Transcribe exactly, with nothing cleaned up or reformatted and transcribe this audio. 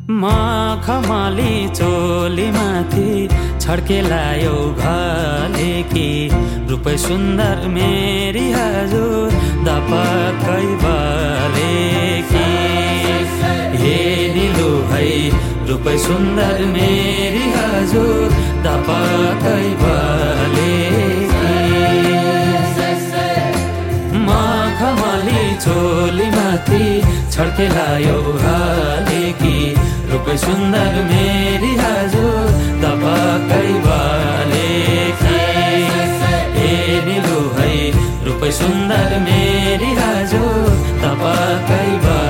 मखमली चोली माथि छड्केलायो घले कि रूपै सुन्दर मेरी हजुर दपक्कै बले कि हे निलु है रूपै सुन्दर मेरी हजुर दपक्कै बले कि मखमली चोली माथि छड्केलायो घले कि रूपै सुन्दर मेरी हजुर दपक्कै बले कि हे निलु है रूपै सुन्दर मेरी हजुर दपक्कै बले